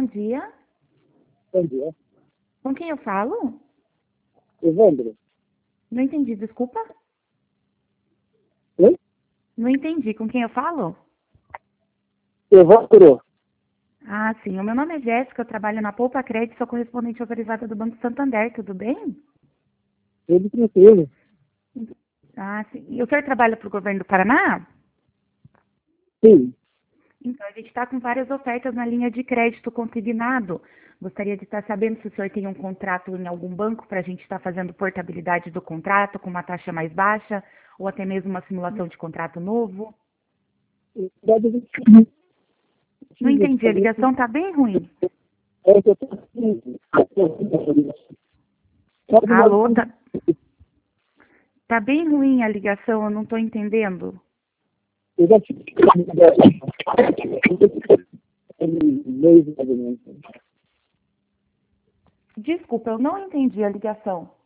dia. Bom dia. Com quem eu falo? Evandro. Não entendi, desculpa. Oi? Não entendi. Com quem eu falo? Evandro. Ah, sim. O meu nome é Jéssica, eu trabalho na Poupa Crédito, sou correspondente autorizada do Banco Santander, tudo bem? Tudo tranquilo. Ah, sim. E o senhor trabalha para o governo do Paraná? Sim. Então, a gente está com várias ofertas na linha de crédito consignado. Gostaria de estar sabendo se o senhor tem um contrato em algum banco para a gente estar fazendo portabilidade do contrato com uma taxa mais baixa, ou até mesmo uma simulação de contrato novo. Não entendi, a ligação está bem ruim. É que eu tô... Alô, tá bem ruim a ligação, eu não estou entendendo. Eu já tive Desculpa, eu não entendi a ligação.